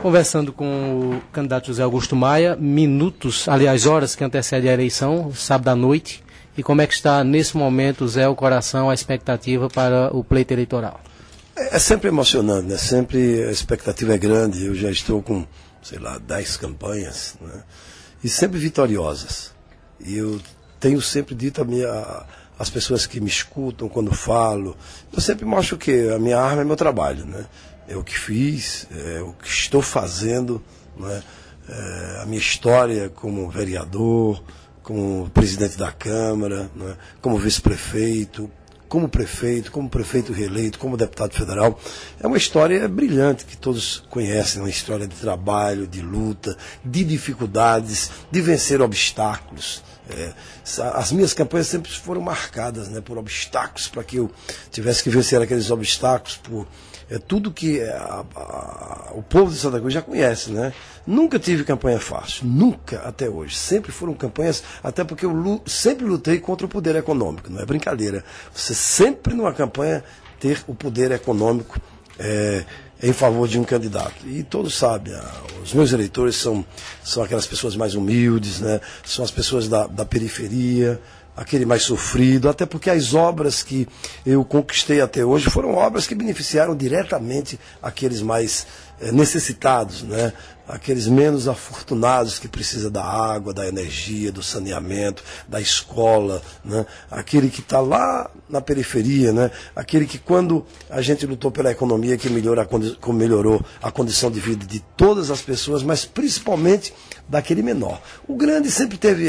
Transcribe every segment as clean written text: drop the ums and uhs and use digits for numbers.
Conversando com o candidato José Augusto Maia, minutos, aliás, horas que antecedem a eleição, sábado à noite, e como é que está nesse momento, Zé, o coração, a expectativa para o pleito eleitoral? É sempre emocionante, né? Sempre a expectativa é grande. Eu já estou com, 10 campanhas, né? E sempre vitoriosas. E eu tenho sempre dito às pessoas que me escutam quando falo, eu sempre mostro que a minha arma é meu trabalho, né? É o que fiz, é o que estou fazendo, né? A minha história como vereador, como presidente da Câmara, né? Como vice-prefeito, como prefeito reeleito, como deputado federal. É uma história brilhante que todos conhecem, uma história de trabalho, de luta, de dificuldades, de vencer obstáculos. As minhas campanhas sempre foram marcadas, né, por obstáculos, para que eu tivesse que vencer aqueles obstáculos, por tudo que o povo de Santa Cruz já conhece, né? Nunca tive campanha fácil, nunca até hoje. Sempre foram campanhas, até porque eu sempre lutei contra o poder econômico, não é brincadeira. Você sempre numa campanha ter o poder econômico em favor de um candidato. E todos sabem, os meus eleitores são aquelas pessoas mais humildes, né? São as pessoas da periferia, aquele mais sofrido, até porque as obras que eu conquistei até hoje foram obras que beneficiaram diretamente aqueles mais necessitados, né? Aqueles menos afortunados que precisam da água, da energia, do saneamento, da escola, né? Aquele que está lá na periferia, né? Aquele que quando a gente lutou pela economia, que melhorou a condição de vida de todas as pessoas, mas principalmente daquele menor. O grande sempre teve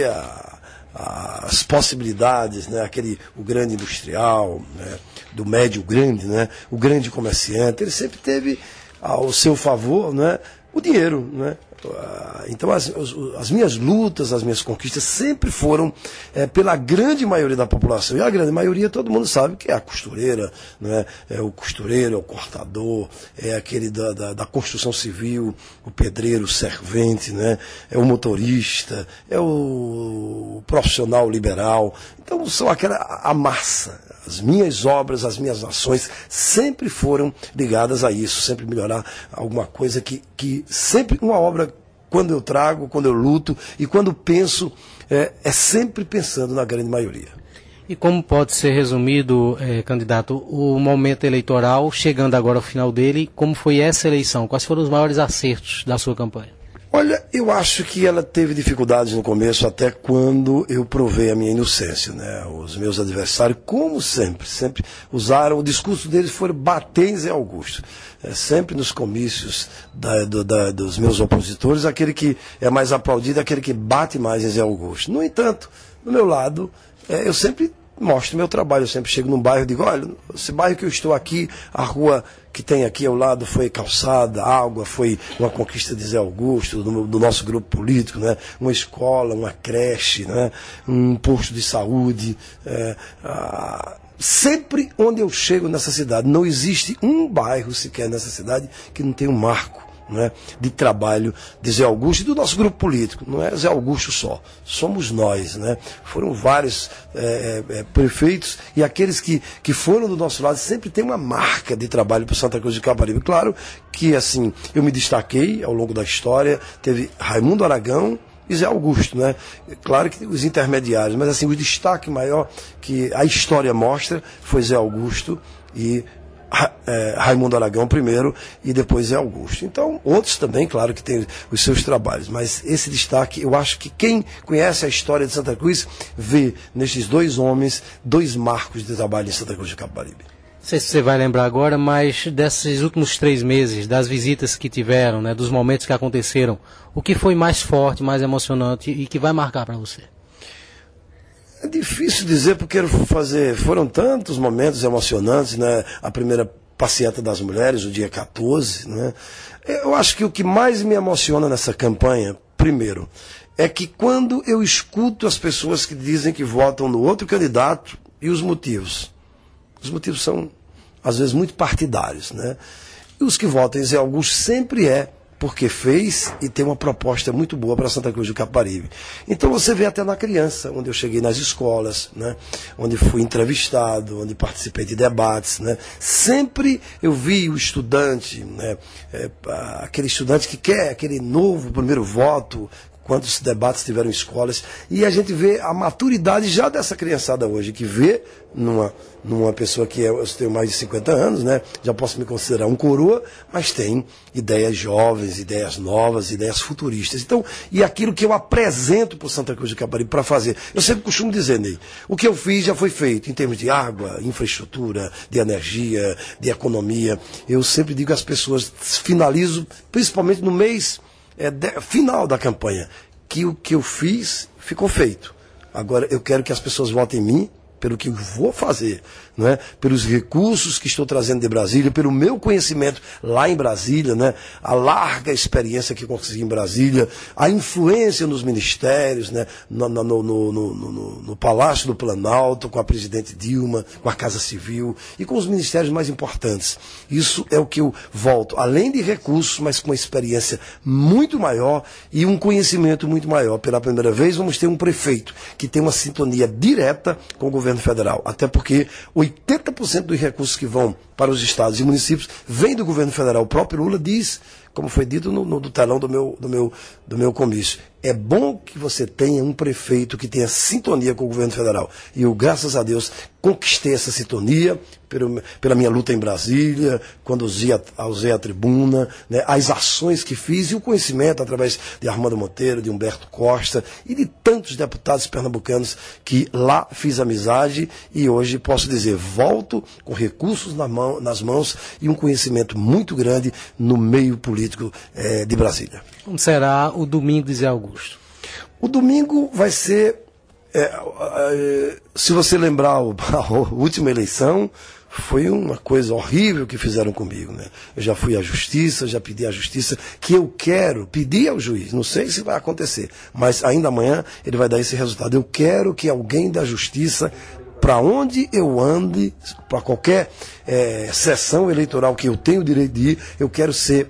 as possibilidades, né? O grande industrial, né? Do médio grande, né? O grande comerciante, ele sempre teve ao seu favor, né? O dinheiro, né? Então as minhas lutas, as minhas conquistas sempre foram pela grande maioria da população. E a grande maioria todo mundo sabe que é a costureira, né? É o costureiro, é o cortador, é aquele da construção civil, o pedreiro, o servente, né? É o motorista, é o profissional liberal. Então são a massa. As minhas obras, as minhas ações sempre foram ligadas a isso, sempre melhorar alguma coisa que sempre uma obra, quando eu trago, quando eu luto e quando penso, é sempre pensando na grande maioria. E como pode ser resumido, candidato, o momento eleitoral, chegando agora ao final dele, como foi essa eleição? Quais foram os maiores acertos da sua campanha? Olha, eu acho que ela teve dificuldades no começo, até quando eu provei a minha inocência, né? Os meus adversários, como sempre usaram, o discurso deles foi bater em Zé Augusto. Sempre nos comícios dos meus opositores, aquele que é mais aplaudido é aquele que bate mais em Zé Augusto. No entanto, do meu lado, eu sempre mostro meu trabalho, eu sempre chego num bairro e digo, olha, esse bairro que eu estou aqui, a rua que tem aqui ao lado foi calçada, água, foi uma conquista de Zé Augusto, do nosso grupo político, né? Uma escola, uma creche, né? Um posto de saúde. Sempre onde eu chego nessa cidade, não existe um bairro sequer nessa cidade que não tenha um marco, né, de trabalho de Zé Augusto e do nosso grupo político. Não é Zé Augusto só, somos nós, né? Foram vários prefeitos e aqueles que foram do nosso lado sempre tem uma marca de trabalho para Santa Cruz de Caparibe. Claro que assim, eu me destaquei ao longo da história, teve Raimundo Aragão e Zé Augusto, né? Claro que os intermediários, mas assim, o destaque maior que a história mostra foi Zé Augusto e Raimundo Aragão primeiro e depois Zé Augusto. Então, outros também, claro que têm os seus trabalhos, mas esse destaque, eu acho que quem conhece a história de Santa Cruz vê nestes dois homens, dois marcos de trabalho em Santa Cruz de Caparibe. Não sei se você vai lembrar agora, mas desses últimos 3 meses, das visitas que tiveram, né, dos momentos que aconteceram, o que foi mais forte, mais emocionante e que vai marcar para você? É difícil dizer porque foram tantos momentos emocionantes, né? A primeira passeata das mulheres, o dia 14, né? Eu acho que o que mais me emociona nessa campanha, primeiro, é que quando eu escuto as pessoas que dizem que votam no outro candidato e os motivos são, às vezes, muito partidários, né? E os que votam em Zé Augusto sempre porque fez e tem uma proposta muito boa para Santa Cruz do Capibaribe. Então você vê até na criança, onde eu cheguei nas escolas, né, onde fui entrevistado, onde participei de debates, né, sempre eu vi o estudante, né, aquele estudante que quer aquele novo primeiro voto, quantos debates tiveram em escolas, e a gente vê a maturidade já dessa criançada hoje, que vê numa pessoa que eu tenho mais de 50 anos, né? Já posso me considerar um coroa, mas tem ideias jovens, ideias novas, ideias futuristas. Então, e aquilo que eu apresento para o Santa Cruz do Capibaribe para fazer. Eu sempre costumo dizer, Ney, o que eu fiz já foi feito em termos de água, infraestrutura, de energia, de economia. Eu sempre digo às pessoas, finalizo, principalmente no mês final da campanha, que o que eu fiz ficou feito. Agora eu quero que as pessoas votem em mim pelo que eu vou fazer, não é? Pelos recursos que estou trazendo de Brasília, pelo meu conhecimento lá em Brasília, né? A larga experiência que consegui em Brasília, a influência nos ministérios, né? No Palácio do Planalto, com a presidente Dilma, com a Casa Civil e com os ministérios mais importantes. Isso é o que eu volto, além de recursos, mas com uma experiência muito maior e um conhecimento muito maior. Pela primeira vez vamos ter um prefeito que tem uma sintonia direta com o governo federal, até porque 80% dos recursos que vão para os estados e municípios vem do governo federal. O próprio Lula diz, como foi dito no telão do meu comício, é bom que você tenha um prefeito que tenha sintonia com o governo federal. E eu, graças a Deus, conquistei essa sintonia pela minha luta em Brasília, quando usei a tribuna, né, as ações que fiz e o conhecimento através de Armando Monteiro, de Humberto Costa e de tantos deputados pernambucanos que lá fiz amizade e hoje posso dizer, volto com recursos nas mãos e um conhecimento muito grande no meio político de Brasília. Como será o domingo de Zé Augusto? O domingo vai ser, se você lembrar a última eleição, foi uma coisa horrível que fizeram comigo, né? Eu já fui à justiça, já pedi à justiça que eu quero pedir ao juiz, não sei se vai acontecer, mas ainda amanhã ele vai dar esse resultado. Eu quero que alguém da justiça, para onde eu ande, para qualquer sessão eleitoral que eu tenho o direito de ir, eu quero ser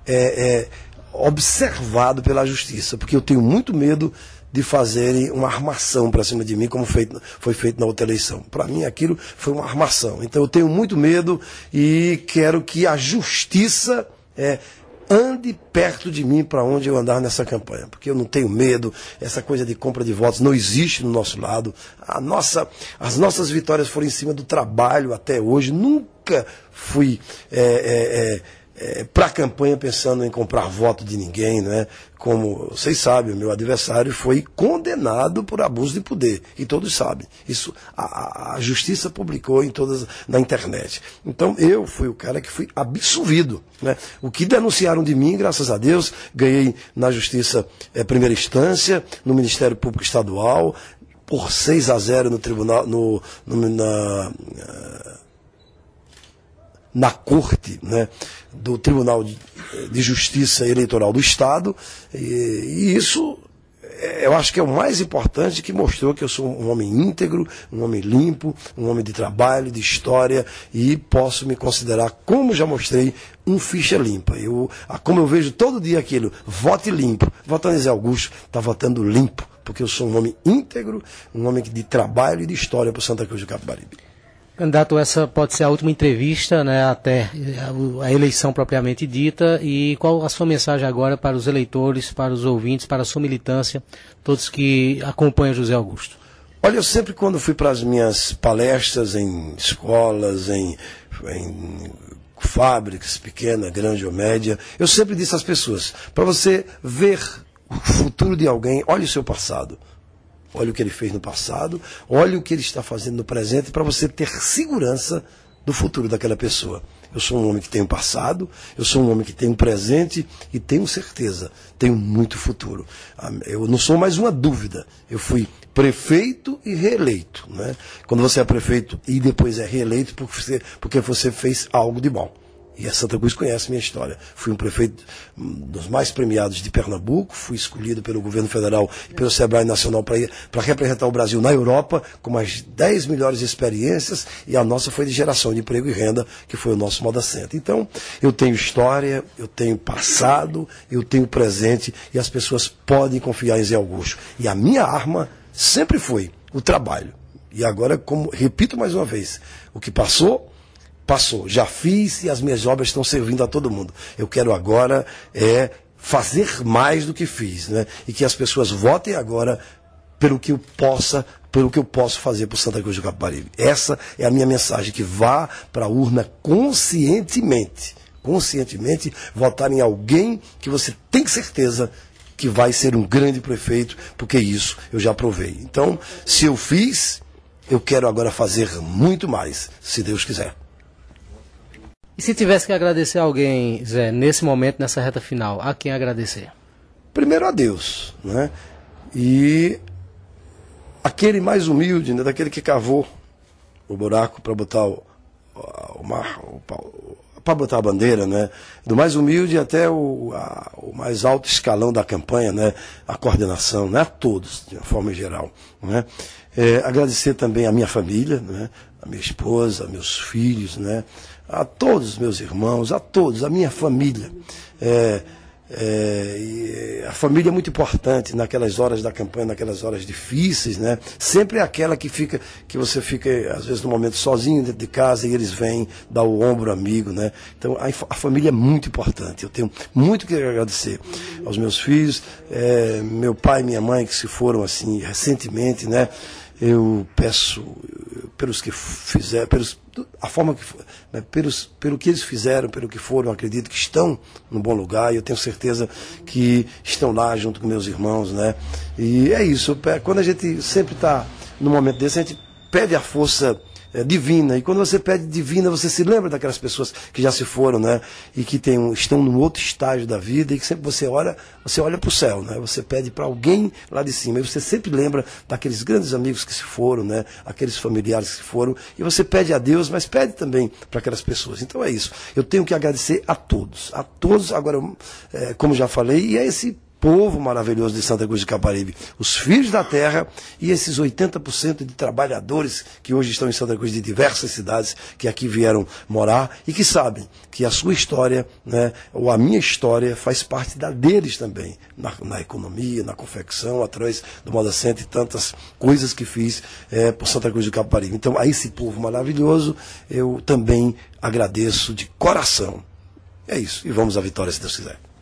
observado pela justiça, porque eu tenho muito medo de fazerem uma armação para cima de mim, como foi feito na outra eleição. Para mim, aquilo foi uma armação. Então, eu tenho muito medo e quero que a justiça ande perto de mim para onde eu andar nessa campanha, porque eu não tenho medo, essa coisa de compra de votos não existe no nosso lado. As nossas vitórias foram em cima do trabalho até hoje, nunca fui para a campanha pensando em comprar voto de ninguém, né? Como vocês sabem, o meu adversário foi condenado por abuso de poder, e todos sabem. Isso a justiça publicou na internet. Então eu fui o cara que fui absolvido, né? O que denunciaram de mim, graças a Deus, ganhei na justiça primeira instância, no Ministério Público Estadual, por 6-0 no tribunal, na corte, né, do Tribunal de Justiça Eleitoral do Estado, e isso eu acho que é o mais importante, que mostrou que eu sou um homem íntegro, um homem limpo, um homem de trabalho, de história, e posso me considerar, como já mostrei, um ficha limpa. Como eu vejo todo dia aquilo, vote limpo, votando em Zé Augusto, está votando limpo, porque eu sou um homem íntegro, um homem de trabalho e de história para o Santa Cruz do Capibaribe. Candidato, essa pode ser a última entrevista, né, até a eleição propriamente dita, e qual a sua mensagem agora para os eleitores, para os ouvintes, para a sua militância, todos que acompanham José Augusto? Olha, eu sempre, quando fui para as minhas palestras em escolas, em fábricas, pequena, grande ou média, eu sempre disse às pessoas, para você ver o futuro de alguém, olhe o seu passado. Olha o que ele fez no passado, olha o que ele está fazendo no presente, para você ter segurança do futuro daquela pessoa. Eu sou um homem que tem um passado, eu sou um homem que tem um presente e tenho certeza, tenho muito futuro. Eu não sou mais uma dúvida, eu fui prefeito e reeleito, né? Quando você é prefeito e depois é reeleito, porque você fez algo de bom. E a Santa Cruz conhece minha história. Fui um prefeito dos mais premiados de Pernambuco, fui escolhido pelo governo federal e pelo Sebrae Nacional para representar o Brasil na Europa, com as 10 melhores experiências, e a nossa foi de geração de emprego e renda, que foi o nosso Moda Center. Então, eu tenho história, eu tenho passado, eu tenho presente, e as pessoas podem confiar em Zé Augusto. E a minha arma sempre foi o trabalho. E agora, como repito mais uma vez, o que passou, já fiz e as minhas obras estão servindo a todo mundo. Eu quero agora fazer mais do que fiz, né? E que as pessoas votem agora pelo que eu posso fazer por Santa Cruz do Capibaribe. Essa é a minha mensagem, que vá para a urna conscientemente, votar em alguém que você tem certeza que vai ser um grande prefeito, porque isso eu já provei. Então, se eu fiz, eu quero agora fazer muito mais, se Deus quiser. E se tivesse que agradecer a alguém, Zé, nesse momento, nessa reta final, a quem agradecer? Primeiro a Deus, né? E aquele mais humilde, né? Daquele que cavou o buraco para botar para botar a bandeira, né? Do mais humilde até o mais alto escalão da campanha, né? A coordenação, né? A todos, de uma forma geral, né? Agradecer também a minha família, né? A minha esposa, meus filhos, né? A todos os meus irmãos, a todos, a minha família. A família é muito importante naquelas horas da campanha, naquelas horas difíceis, né? Sempre é aquela que você fica, às vezes, no momento sozinho dentro de casa, e eles vêm dar o ombro amigo, né? Então, a família é muito importante. Eu tenho muito que agradecer aos meus filhos, meu pai e minha mãe, que se foram assim recentemente, né? Eu peço pelos que fizeram, a forma que, né, pelo que eles fizeram, pelo que foram, acredito que estão no bom lugar, e eu tenho certeza que estão lá junto com meus irmãos, né? E é isso, quando a gente sempre está num momento desse, a gente pede a força divina, e quando você pede divina, você se lembra daquelas pessoas que já se foram, né? E que estão num outro estágio da vida, e que sempre você olha para o céu, né? Você pede para alguém lá de cima, e você sempre lembra daqueles grandes amigos que se foram, né? Aqueles familiares que se foram, e você pede a Deus, mas pede também para aquelas pessoas. Então é isso. Eu tenho que agradecer a todos, agora, como já falei, e é esse povo maravilhoso de Santa Cruz do Capibaribe, os filhos da terra, e esses 80% de trabalhadores que hoje estão em Santa Cruz de diversas cidades, que aqui vieram morar e que sabem que a sua história, né, ou a minha história, faz parte da deles também, na economia, na confecção, através do Moda Center e tantas coisas que fiz por Santa Cruz do Capibaribe. Então, a esse povo maravilhoso, eu também agradeço de coração. É isso, e vamos à vitória, se Deus quiser.